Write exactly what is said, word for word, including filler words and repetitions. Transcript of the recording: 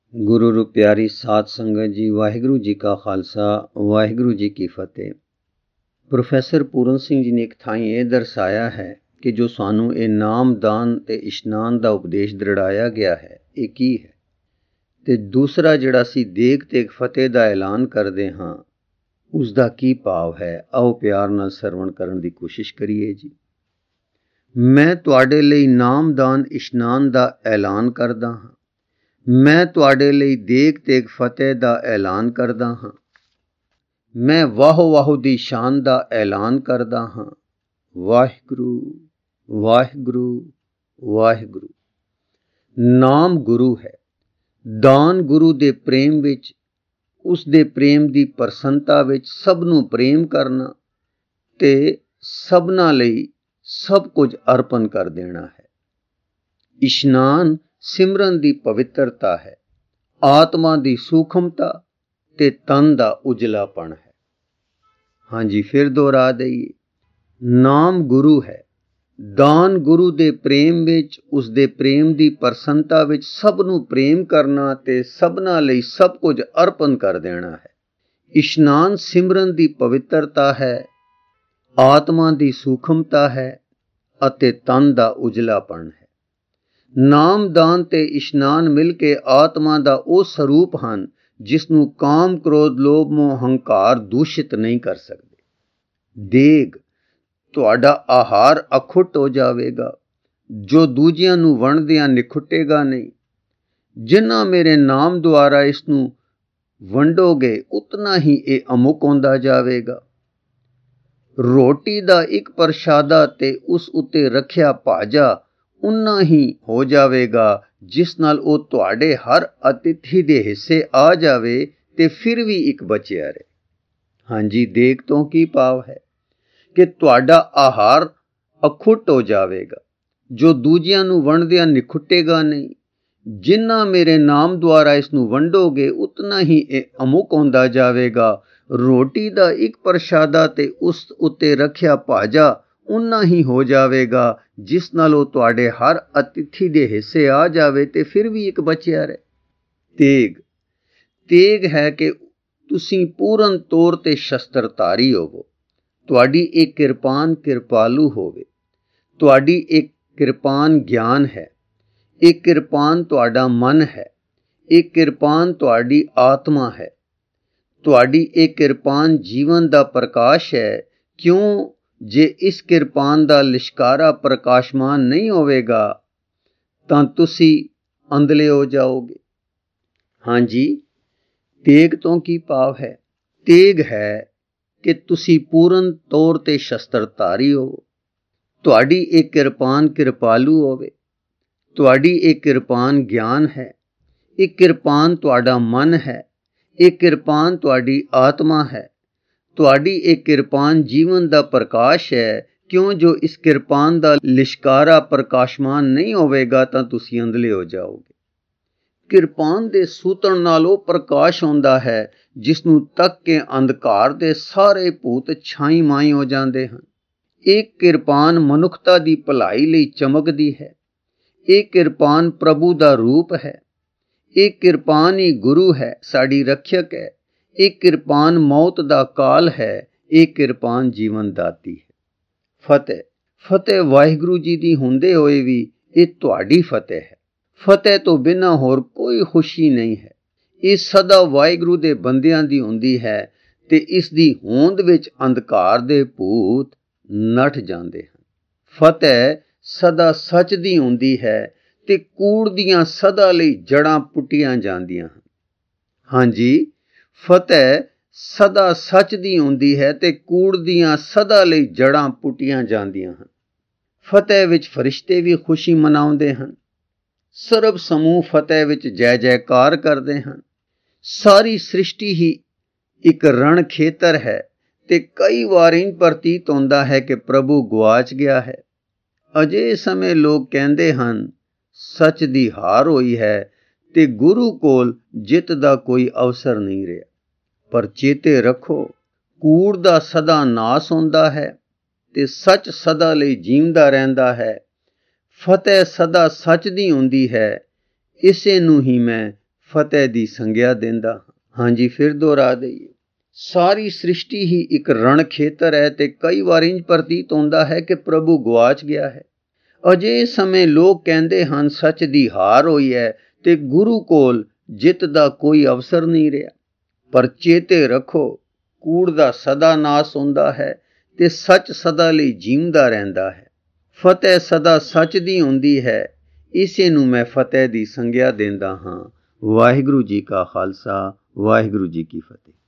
ਗੁਰੂ ਰੂ ਪਿਆਰੀ ਸਾਧ ਸੰਗਤ ਜੀ, ਵਾਹਿਗੁਰੂ ਜੀ ਕਾ ਖਾਲਸਾ, ਵਾਹਿਗੁਰੂ ਜੀ ਕੀ ਫਤਿਹ। ਪ੍ਰੋਫੈਸਰ ਪੂਰਨ ਸਿੰਘ ਜੀ ਨੇ ਇੱਕ ਥਾਈਂ ਇਹ ਦਰਸਾਇਆ ਹੈ ਕਿ ਜੋ ਸਾਨੂੰ ਇਹ ਨਾਮਦਾਨ ਤੇ ਇਸ਼ਨਾਨ ਦਾ ਉਪਦੇਸ਼ ਦ੍ਰਿੜਾਇਆ ਗਿਆ ਹੈ, ਇਹ ਕੀ ਹੈ, ਤੇ ਦੂਸਰਾ ਜਿਹੜਾ ਅਸੀਂ ਦੇਗ ਤੇ ਫਤਿਹ ਦਾ ਐਲਾਨ ਕਰਦੇ ਹਾਂ, ਉਸ ਦਾ ਕੀ ਭਾਵ ਹੈ। ਆਓ ਪਿਆਰ ਨਾਲ ਸਰਵਣ ਕਰਨ ਦੀ ਕੋਸ਼ਿਸ਼ ਕਰੀਏ ਜੀ। ਮੈਂ ਤੁਹਾਡੇ ਲਈ ਨਾਮਦਾਨ ਇਸ਼ਨਾਨ ਦਾ ਐਲਾਨ ਕਰਦਾ ਹਾਂ। ਮੈਂ ਤੁਹਾਡੇ ਲਈ ਦੇਗ ਤੇਗ ਫਤਿਹ ਦਾ ਐਲਾਨ ਕਰਦਾ ਹਾਂ। ਮੈਂ ਵਾਹੋ ਵਾਹੋ ਦੀ ਸ਼ਾਨ ਦਾ ਐਲਾਨ ਕਰਦਾ ਹਾਂ। ਵਾਹਿਗੁਰੂ ਵਾਹਿਗੁਰੂ ਵਾਹਿਗੁਰੂ। ਨਾਮ ਗੁਰੂ ਹੈ। ਦਾਨ ਗੁਰੂ ਦੇ ਪ੍ਰੇਮ ਵਿੱਚ, ਉਸ ਦੇ ਪ੍ਰੇਮ ਦੀ ਪ੍ਰਸੰਨਤਾ ਵਿੱਚ ਸਭ ਨੂੰ ਪ੍ਰੇਮ ਕਰਨਾ ਤੇ ਸਭਨਾਂ ਲਈ ਸਭ ਕੁਝ ਅਰਪਣ ਕਰ ਦੇਣਾ ਹੈ। ਇਸ਼ਨਾਨ ਸਿਮਰਨ ਦੀ ਪਵਿੱਤਰਤਾ ਹੈ, ਆਤਮਾ ਦੀ ਸੂਖਮਤਾ ਤੇ ਤਨ ਦਾ ਉਜਲਾਪਣ ਹੈ। ਹਾਂਜੀ, ਫਿਰ ਦੁਹਰਾ ਦਈਏ। ਨਾਮ ਗੁਰੂ ਹੈ। ਦਾਨ ਗੁਰੂ ਦੇ ਪ੍ਰੇਮ ਵਿੱਚ, ਉਸ ਦੇ ਪ੍ਰੇਮ ਦੀ ਪ੍ਰਸੰਨਤਾ ਵਿੱਚ ਸਭ ਨੂੰ ਪ੍ਰੇਮ ਕਰਨਾ ਤੇ ਸਭਨਾਂ ਲਈ ਸਭ ਕੁਝ ਅਰਪਣ ਕਰ ਦੇਣਾ ਹੈ। ਇਸ਼ਨਾਨ ਸਿਮਰਨ ਦੀ ਪਵਿੱਤਰਤਾ ਹੈ, ਆਤਮਾ ਦੀ ਸੂਖਮਤਾ ਹੈ ਅਤੇ ਤਨ ਦਾ ਉਜਲਾਪਣ ਹੈ। ਨਾਮਦਾਨ ਤੇ ਇਸ਼ਨਾਨ ਮਿਲ ਕੇ ਆਤਮਾ ਦਾ ਉਹ ਸਰੂਪ ਹਨ ਜਿਸ ਨੂੰ ਕਾਮ, ਕ੍ਰੋਧ, ਲੋਭ, ਮੋਹ, ਹੰਕਾਰ ਦੂਸ਼ਿਤ ਨਹੀਂ ਕਰ ਸਕਦੇ। ਦੇਗ ਤੁਹਾਡਾ ਆਹਾਰ ਅਖੁੱਟ ਹੋ ਜਾਵੇਗਾ, ਜੋ ਦੂਜਿਆਂ ਨੂੰ ਵੰਡਦਿਆਂ ਨਿਖੁੱਟੇਗਾ ਨਹੀਂ। ਜਿੰਨਾ ਮੇਰੇ ਨਾਮ ਦੁਆਰਾ ਇਸ ਨੂੰ ਵੰਡੋਗੇ, ਉਤਨਾ ਹੀ ਇਹ ਅਮੁੱਕ ਹੁੰਦਾ ਜਾਵੇਗਾ। ਰੋਟੀ ਦਾ ਇੱਕ ਪ੍ਰਸ਼ਾਦਾ ਤੇ ਉਸ ਉੱਤੇ ਰੱਖਿਆ ਭਾਜਾ ਉਨਾ ਹੀ ਹੋ ਜਾਵੇਗਾ, ਜਿਸ ਨਾਲ ਉਹ ਤੁਹਾਡੇ ਹਰ ਅਤਿਥੀ ਦੇ ਹਿੱਸੇ ਆ ਜਾਵੇ ਤੇ ਫਿਰ ਵੀ ਇੱਕ ਬਚਿਆ ਰਹੇ। ਹਾਂਜੀ, ਦੇਗ ਤੋਂ ਕੀ ਭਾਵ ਹੈ ਕਿ ਤੁਹਾਡਾ ਆਹਾਰ ਅਖੁੱਟ ਹੋ ਜਾਵੇਗਾ, ਜੋ ਦੂਜਿਆਂ ਨੂੰ ਵੰਡਦਿਆਂ ਨਿਖੁੱਟੇਗਾ ਨਹੀਂ। ਜਿੰਨਾ ਮੇਰੇ ਨਾਮ ਦੁਆਰਾ ਇਸ ਨੂੰ ਵੰਡੋਗੇ, ਉਤਨਾ ਹੀ ਇਹ ਅਮੁੱਕ ਹੁੰਦਾ ਜਾਵੇਗਾ। ਰੋਟੀ ਦਾ ਇੱਕ ਪ੍ਰਸ਼ਾਦਾ ਤੇ ਉਸ ਉੱਤੇ ਰੱਖਿਆ ਭਾਜਾ ਉਨਾ ਹੀ ਹੋ ਜਾਵੇਗਾ, ਜਿਸ ਨਾਲ ਉਹ ਤੁਹਾਡੇ ਹਰ ਅਤਿਥੀ ਦੇ ਹਿੱਸੇ ਆ ਜਾਵੇ ਤੇ ਫਿਰ ਵੀ ਇੱਕ ਬਚਿਆ ਰਹੇ। ਤੇਗ ਤੇਗ ਹੈ ਕਿ ਤੁਸੀਂ ਪੂਰਨ ਤੌਰ ਤੇ ਸ਼ਸਤਰਧਾਰੀ ਹੋਵੋ। ਤੁਹਾਡੀ ਇਹ ਕਿਰਪਾਨ ਕਿਰਪਾਲੂ ਹੋਵੇ। ਤੁਹਾਡੀ ਇਹ ਕਿਰਪਾਨ ਗਿਆਨ ਹੈ। ਇਹ ਕਿਰਪਾਨ ਤੁਹਾਡਾ ਮਨ ਹੈ। ਇਹ ਕਿਰਪਾਨ ਤੁਹਾਡੀ ਆਤਮਾ ਹੈ। ਤੁਹਾਡੀ ਇਹ ਕਿਰਪਾਨ ਜੀਵਨ ਦਾ ਪ੍ਰਕਾਸ਼ ਹੈ। ਕਿਉਂ ਜੇ ਇਸ ਕਿਰਪਾਨ ਦਾ ਲਿਸ਼ਕਾਰਾ ਪ੍ਰਕਾਸ਼ਮਾਨ ਨਹੀਂ ਹੋਵੇਗਾ ਤਾਂ ਤੁਸੀਂ ਅੰਧਲੇ ਹੋ ਜਾਓਗੇ। ਹਾਂਜੀ, ਤੇਗ ਤੋਂ ਕੀ ਭਾਵ ਹੈ? ਤੇਗ ਹੈ ਕਿ ਤੁਸੀਂ ਪੂਰਨ ਤੌਰ ਤੇ ਸ਼ਸਤਰਧਾਰੀ ਹੋ। ਤੁਹਾਡੀ ਇਹ ਕਿਰਪਾਨ ਕਿਰਪਾਲੂ ਹੋਵੇ। ਤੁਹਾਡੀ ਇਹ ਕਿਰਪਾਨ ਗਿਆਨ ਹੈ। ਇਹ ਕਿਰਪਾਨ ਤੁਹਾਡਾ ਮਨ ਹੈ। ਇਹ ਕਿਰਪਾਨ ਤੁਹਾਡੀ ਆਤਮਾ ਹੈ। ਤੁਹਾਡੀ ਇਹ ਕਿਰਪਾਨ ਜੀਵਨ ਦਾ ਪ੍ਰਕਾਸ਼ ਹੈ। ਕਿਉਂ ਜੋ ਇਸ ਕਿਰਪਾਨ ਦਾ ਲਿਸ਼ਕਾਰਾ ਪ੍ਰਕਾਸ਼ਮਾਨ ਨਹੀਂ ਹੋਵੇਗਾ ਤਾਂ ਤੁਸੀਂ ਅੰਧਲੇ ਹੋ ਜਾਓਗੇ। ਕਿਰਪਾਨ ਦੇ ਸੂਤਣ ਨਾਲ ਉਹ ਪ੍ਰਕਾਸ਼ ਹੁੰਦਾ ਹੈ ਜਿਸ ਨੂੰ ਤੱਕ ਕੇ ਅੰਧਕਾਰ ਦੇ ਸਾਰੇ ਭੂਤ ਛਾਈ ਮਾਈ ਹੋ ਜਾਂਦੇ ਹਨ। ਇਹ ਕਿਰਪਾਨ ਮਨੁੱਖਤਾ ਦੀ ਭਲਾਈ ਲਈ ਚਮਕਦੀ ਹੈ। ਇਹ ਕਿਰਪਾਨ ਪ੍ਰਭੂ ਦਾ ਰੂਪ ਹੈ। ਇਹ ਕਿਰਪਾਨ ਹੀ ਗੁਰੂ ਹੈ, ਸਾਡੀ ਰੱਖਿਅਕ ਹੈ। ਇਹ ਕਿਰਪਾਨ ਮੌਤ ਦਾ ਕਾਲ ਹੈ। ਇਹ ਕਿਰਪਾਨ ਜੀਵਨ ਦਾਤੀ ਹੈ। ਫਤਿਹ ਫਤਿਹ ਵਾਹਿਗੁਰੂ ਜੀ ਦੀ ਹੁੰਦੇ ਹੋਏ ਵੀ ਇਹ ਤੁਹਾਡੀ ਫਤਿਹ ਹੈ। ਫਤਿਹ ਤੋਂ ਬਿਨਾਂ ਹੋਰ ਕੋਈ ਖੁਸ਼ੀ ਨਹੀਂ ਹੈ। ਇਹ ਸਦਾ ਵਾਹਿਗੁਰੂ ਦੇ ਬੰਦਿਆਂ ਦੀ ਹੁੰਦੀ ਹੈ ਤੇ ਇਸ ਦੀ ਹੋਂਦ ਵਿੱਚ ਅੰਧਕਾਰ ਦੇ ਭੂਤ ਨੱਠ ਜਾਂਦੇ ਹਨ। ਫਤਿਹ ਸਦਾ ਸੱਚ ਦੀ ਹੁੰਦੀ ਹੈ ਤੇ ਕੂੜ ਦੀਆਂ ਸਦਾ ਲਈ ਜੜ੍ਹਾਂ ਪੁੱਟੀਆਂ ਜਾਂਦੀਆਂ ਹਨ। ਹਾਂਜੀ, ਫਤਿਹ ਸਦਾ ਸੱਚ ਦੀ ਹੁੰਦੀ ਹੈ ਤੇ ਕੂੜ ਦੀਆਂ ਸਦਾ ਲਈ ਜੜ੍ਹਾਂ ਪੁੱਟੀਆਂ ਜਾਂਦੀਆਂ ਹਨ। ਫਤਿਹ ਵਿੱਚ ਫਰਿਸ਼ਤੇ ਵੀ ਖੁਸ਼ੀ ਮਨਾਉਂਦੇ ਹਨ। ਸਰਬ ਸਮੂਹ ਫਤਿਹ ਵਿੱਚ ਜੈ ਜੈਕਾਰ ਕਰਦੇ ਹਨ। ਸਾਰੀ ਸ੍ਰਿਸ਼ਟੀ ਹੀ ਇੱਕ ਰਣ ਖੇਤਰ ਹੈ ਤੇ ਕਈ ਵਾਰ ਇੰਝ ਪ੍ਰਤੀਤ ਹੁੰਦਾ ਹੈ ਕਿ ਪ੍ਰਭੂ ਗੁਆਚ ਗਿਆ ਹੈ। ਅਜੇ ਸਮੇਂ ਲੋਕ ਕਹਿੰਦੇ ਹਨ ਸੱਚ ਦੀ ਹਾਰ ਹੋਈ ਹੈ ਤੇ ਗੁਰੂ ਕੋਲ ਜਿੱਤ ਦਾ ਕੋਈ ਅਵਸਰ ਨਹੀਂ ਰਿਹਾ। ਪਰ ਚੇਤੇ ਰੱਖੋ, ਕੂੜ ਦਾ ਸਦਾ ਨਾਸ ਹੁੰਦਾ ਹੈ ਤੇ ਸੱਚ ਸਦਾ ਲਈ ਜੀਵਦਾ ਰਹਿੰਦਾ ਹੈ। ਫਤਿਹ ਸਦਾ ਸੱਚ ਦੀ ਹੁੰਦੀ ਹੈ। ਇਸੇ ਨੂੰ ਹੀ ਮੈਂ ਫਤਿਹ ਦੀ ਸੰਗਿਆ ਦਿੰਦਾ ਹਾਂ। ਹਾਂਜੀ, ਫਿਰ ਦੁਹਰਾ ਦਈਏ, ਸਾਰੀ ਸ੍ਰਿਸ਼ਟੀ ਹੀ ਇੱਕ ਰਣ ਖੇਤਰ ਹੈ ਤੇ ਕਈ ਵਾਰ ਇੰਜ ਪ੍ਰਤੀਤ ਹੁੰਦਾ ਹੈ ਕਿ ਪ੍ਰਭੂ ਗੁਆਚ ਗਿਆ ਹੈ। ਅਜਿਹੇ ਸਮੇਂ ਲੋਕ ਕਹਿੰਦੇ ਹਨ ਸੱਚ ਦੀ ਹਾਰ ਹੋਈ ਹੈ ਤੇ ਗੁਰੂ ਕੋਲ ਜਿੱਤ ਦਾ ਕੋਈ ਅਵਸਰ ਨਹੀਂ ਰਿਹਾ। ਪਰ ਚੇਤੇ ਰੱਖੋ, ਕੂੜ ਦਾ ਸਦਾ ਨਾਸ ਹੁੰਦਾ ਹੈ ਤੇ ਸੱਚ ਸਦਾ ਲਈ ਜੀਉਂਦਾ ਰਹਿੰਦਾ ਹੈ। ਫਤਿਹ ਸਦਾ ਸੱਚ ਦੀ ਹੁੰਦੀ ਹੈ। ਇਸੇ ਨੂੰ ਮੈਂ ਫਤਿਹ ਦੀ ਸੰਗਿਆ ਦਿੰਦਾ ਹਾਂ। ਵਾਹਿਗੁਰੂ ਜੀ ਕਾ ਖਾਲਸਾ, ਵਾਹਿਗੁਰੂ ਜੀ ਕੀ ਫਤਿਹ।